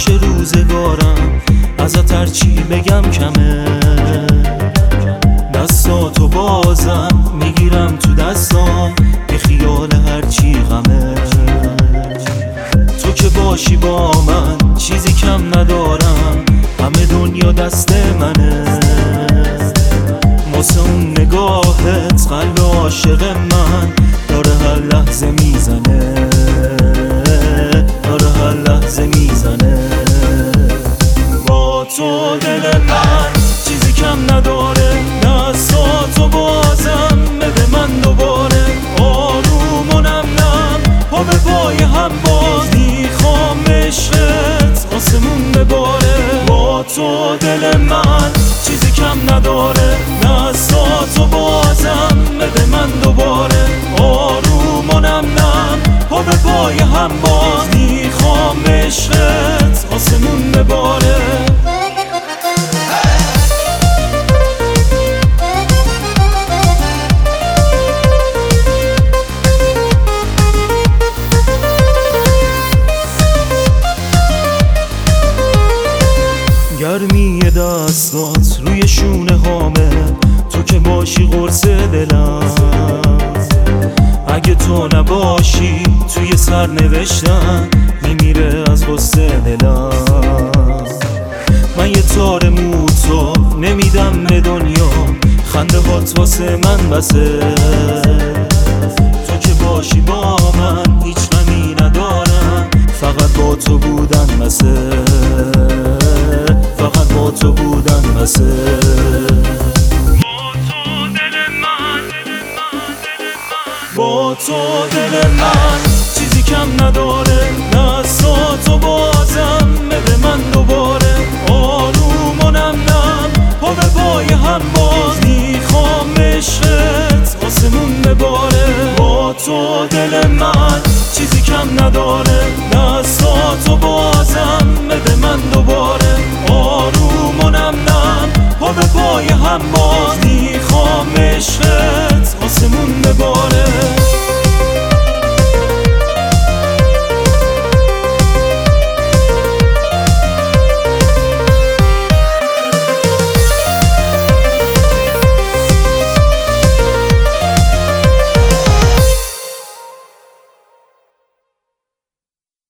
تلاش روزگارم، ازت هرچی بگم کمه. دستاتو بازم میگیرم تو دستام، بی خیال هرچی غمه. تو که باشی با من چیزی کم ندارم، همه دنیا دست منه. واسه اون نگاهت قلب عاشق من داره هر لحظه میزنه، داره هر لحظه میزنه. با تو دل من چیزی کم نداره، دستاتو بازم بده من دوباره. آروم و نم نم پا به پای هم باز، میخوام عشقت آسمون بباره. با تو دل من چیزی کم نداره، دستاتو بازم بده من دوباره. آروم و نم نم پا به پای هم باز، میخوام عشقت آسمون بباره. گرمی دستات روی شونه هامه، تو که باشی قرص دلم. اگه تو نباشی توی سر نوشتم میمیره از غصه دلم. من یه تار موتو نمیدم به دنیا، خنده هات واسه من بسه. تو که باشی با من هیچ غمی ندارم، فقط با تو بودن بسه، فقط با تو بودن بسه. با تو دل من